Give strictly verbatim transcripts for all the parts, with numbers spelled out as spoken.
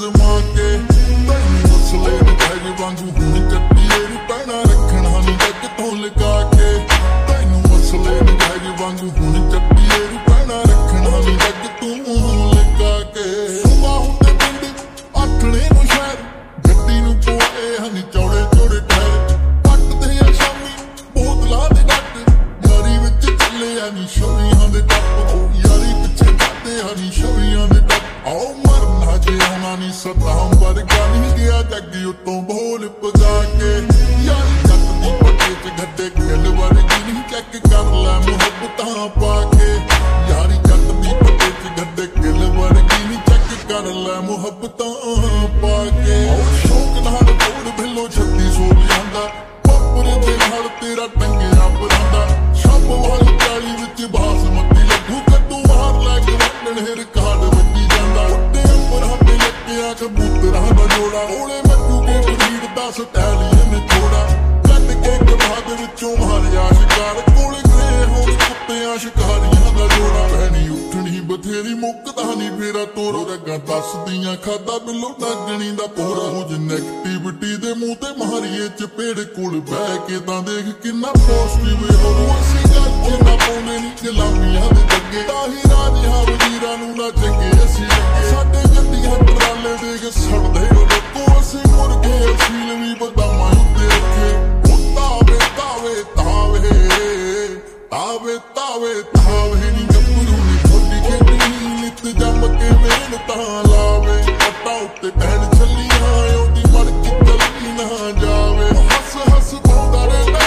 जमा के तैनू मसले ने जग वांगू हुण चट्टीए नी पैना रखना नी जग तो लगा के तैनू मसले ने जग वांगू हुण चट्टीए नी पैना रखना नी जग तू लगा के बाहू ते पिंड आठणे नू शहर गड्डी नू पोए हनी चौड़े चौड़े टायर पटदे आ शामी बोतलां दे डट यारी विच चले हनी छवियां दे टप यारी पिछे जाते हनी छवियां दे टप आओ मरना जे आना नी सताम वर्गा नहीं गया जग उतों बोल पगा के यारी जट दी पट्टे च गड्डे गिल वर्गी नहीं चेक कर लै मुहब्बतां पाके यारी जट दी पट्टे च गड्डे गिल वर्गी नहीं चेक कर लै मुहब्बतां पाके शौक नाल तोड़ भिलो छत्ती सौ लियांदा पप्पर दे नाल तेरा टंगिया परांदा छप वाली चाली विच बासमती लगू कद्दू मार लै के वंडण हिर काड़ वजी जांदा उत्ते उपर हत्थे लक्किया कबूतरां दा जोड़ा ओले मच्चू के बरीड दा स्टैलियन छोड़ा कट के कबाब विचों मारिया शिकार कोले गए होण कुत्तियां शिकारियां दा जोड़ा भैनी उठणी बथेरी मुकदा नी फेरा तोरो रगा दसदियां खादा बिलो नागणी दा पोरा हो ज नेगेटिविटी दे मुंह ते मारीए चपेड़ कोल बह के तां देख किन्ना पॉजिटिव हो असी गल किन्ना पाउंदे नी गुलामियां दे जग्गे ताही राजियां वजीरां नूं ना चंगे असी लगे साडे गड्डियां ट्राले दे के सड़दे ओ लोको असी मुर्गे असील भी बदामां उत्ते रखे तावे तावे तावे तावे तावे तावे नी गब्बरू नी थोड़ी खेडी नित जम के मेहनतां लावे पट्टा उत्ते पैण छल्लियां ओदी मड़ के चली ना जावे हस हस पाउंदा रहंदा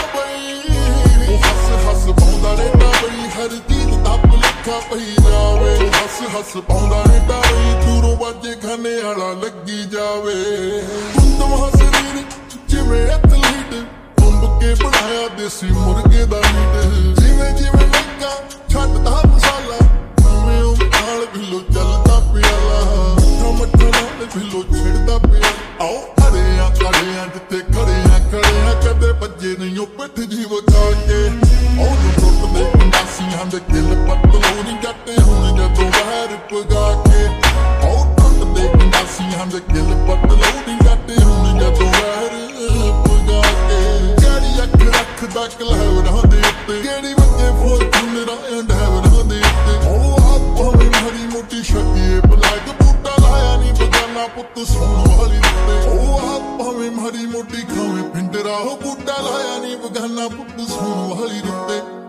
बई हस हस पाउंदा रहंदा बई हर चीज दा भुलखा पई जावे हस हस पाउंदा रहंदा बई दूरों बाजे खाने वाला लगी जावे कुंदमा शरीर जिवें एथलीट तुंब के बनाया देसी मुर्गे दा मीट जिवें जिवें लगा छड्डदा मसाला उवें उवें नाल भिलो चलदा प्याला मट्ठा नाल भिलो छिड़दा पिया आओ खड़े आ खड़े आ जिथे खड़े आ खड़े आ कदे भज्जे नहीं ओ पिठ जी वखा के ओ टुटदे पंडासियां दे दिल पतलो नी जट्टे हुण जदों बाहर पगा के ओ टुटदे पंडासियां दे दिल पतलो नी जट्टे हुण जदों बाहर पगा के केड़ी अख रखदा कलैवरां दे उत्ते केड़ी वजे फॉर्चूनरां डैवरां दे उत्ते ओ आप भावें माड़ी मोटी शक्तिए बलैक बूटा लाया नी बगाना पुत्त सोण वाली उत्ते ओ आप भावें माड़ी मोटी खावें पिंडरा हो बूटा लाया नी बगाना पुत्त सोण वाली उत्ते।